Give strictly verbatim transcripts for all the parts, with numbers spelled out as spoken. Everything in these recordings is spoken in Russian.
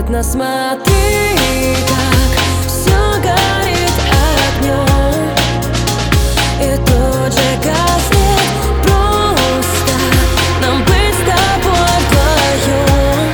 опасно, смотри, как все горит огнем и тут же гаснет. Просто нам быть с тобой вдвоем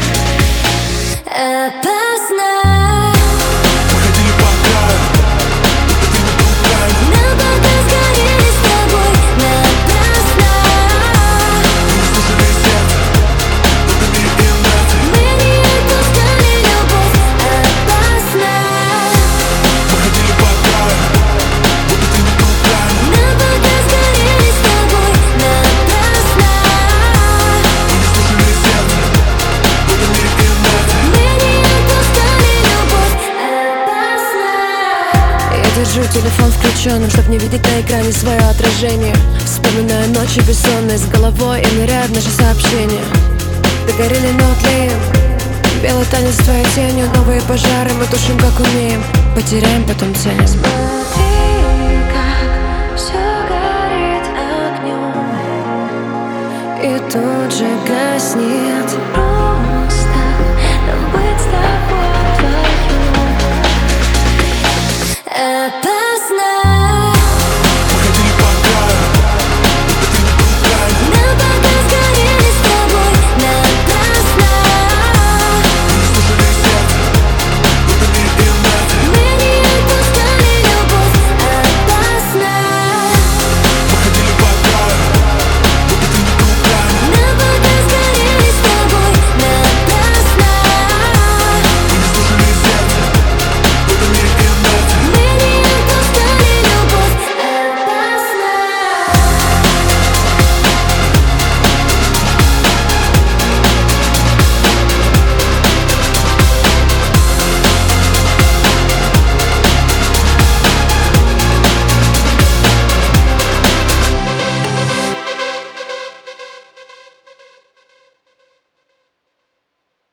опасно. Походили по краю, будто ты не был край. Мы пока сгорели с тобой напрасно. Мы не слушали сердце, в этом мире инерции. Мы не отпускали любовь, опасно. Походили по краю, будто ты не был край. Мы пока сгорели с тобой напрасно. Мы не слушали сердце, в этом мире инерции. Мы не отпускали любовь, опасно. Я держу телефон включенным, чтоб не видеть на экране свое отражение. Вспоминаю ночи бессонные с головой и ныряю в наши сообщения. Догорели, но тлеем. Белый танец с твоей тенью, новые пожары мы тушим как умеем. Потеряем, потом ценим. Смотри, как все горит огнем и тут же